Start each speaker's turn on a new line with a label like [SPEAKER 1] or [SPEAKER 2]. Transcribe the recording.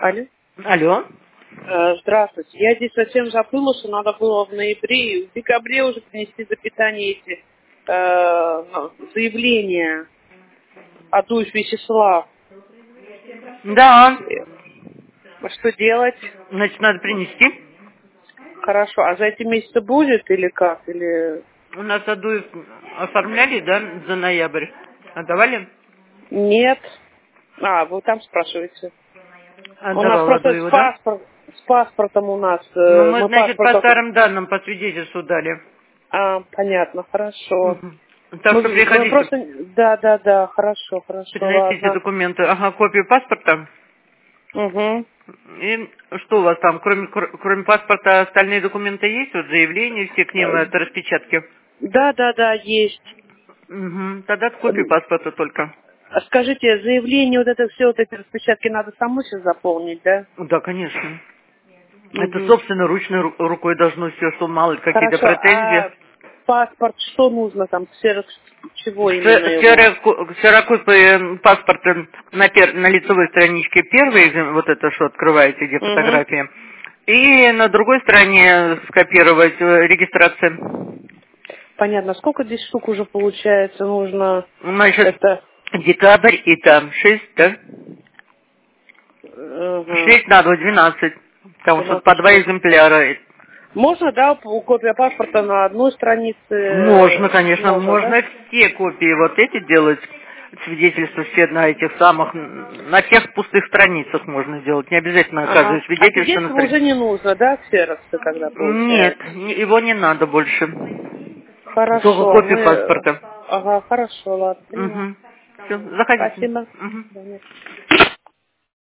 [SPEAKER 1] Алло.
[SPEAKER 2] Алло.
[SPEAKER 1] Здравствуйте. Я здесь совсем забыла, что надо было в ноябре и в декабре уже принести за питание эти заявления. Адуев Вячеслав.
[SPEAKER 2] Да.
[SPEAKER 1] Что делать?
[SPEAKER 2] Значит, надо принести.
[SPEAKER 1] Хорошо. А за эти месяцы будет или как? Или...
[SPEAKER 2] У нас Адуев оформляли, да, за ноябрь? Отдавали?
[SPEAKER 1] Нет. Вы там спрашиваете. У нас
[SPEAKER 2] Отдавал
[SPEAKER 1] просто
[SPEAKER 2] Адуеву, да?
[SPEAKER 1] с паспортом у нас.
[SPEAKER 2] Ну, мы,
[SPEAKER 1] Мы
[SPEAKER 2] значит, по
[SPEAKER 1] паспорт...
[SPEAKER 2] старым данным, по свидетельству дали.
[SPEAKER 1] Понятно, хорошо.
[SPEAKER 2] Мгм. Так что
[SPEAKER 1] Мы
[SPEAKER 2] приходите,
[SPEAKER 1] просто... Да, хорошо,
[SPEAKER 2] приносите
[SPEAKER 1] ладно.
[SPEAKER 2] документы. Ага, копию паспорта.
[SPEAKER 1] Угу.
[SPEAKER 2] И что у вас там, кроме паспорта, остальные документы есть? Вот заявления, все к ним, это распечатки.
[SPEAKER 1] Да, есть.
[SPEAKER 2] Угу. Тогда копию паспорта только.
[SPEAKER 1] Скажите, заявление, вот это все, вот эти распечатки надо самой сейчас заполнить, да?
[SPEAKER 2] Да, конечно. Это
[SPEAKER 1] Угу.
[SPEAKER 2] собственноручной рукой должно все, что мало ли какие-то
[SPEAKER 1] Хорошо,
[SPEAKER 2] претензии.
[SPEAKER 1] а паспорт, что нужно там, ксерокс, чего именно его?
[SPEAKER 2] Ксерокопия паспорта на лицевой страничке первой, вот это что открываете, где
[SPEAKER 1] Угу.
[SPEAKER 2] фотография. И на другой стороне скопировать регистрация.
[SPEAKER 1] Понятно. Сколько здесь штук уже получается нужно?
[SPEAKER 2] Значит,
[SPEAKER 1] Это...
[SPEAKER 2] декабрь и там 6, да?
[SPEAKER 1] Угу.
[SPEAKER 2] 6 надо, 12. Потому что по 2
[SPEAKER 1] 12.
[SPEAKER 2] экземпляра.
[SPEAKER 1] Можно, да, копия паспорта на одной
[SPEAKER 2] Можно,
[SPEAKER 1] странице?
[SPEAKER 2] конечно,
[SPEAKER 1] Можно, да?
[SPEAKER 2] можно все копии вот эти делать, свидетельства все на этих самых, на тех пустых страницах можно сделать, не обязательно каждое
[SPEAKER 1] Ага. А
[SPEAKER 2] свидетельство на
[SPEAKER 1] свидетельство уже
[SPEAKER 2] странице.
[SPEAKER 1] не нужно, да, ксерокса тогда
[SPEAKER 2] Нет,
[SPEAKER 1] получается?
[SPEAKER 2] его не надо больше, только
[SPEAKER 1] Хорошо,
[SPEAKER 2] копию паспорта.
[SPEAKER 1] Ага, хорошо, ладно, поняла.
[SPEAKER 2] Угу. Все, заходите.
[SPEAKER 1] Спасибо.
[SPEAKER 2] Мгм.
[SPEAKER 1] Да, нет.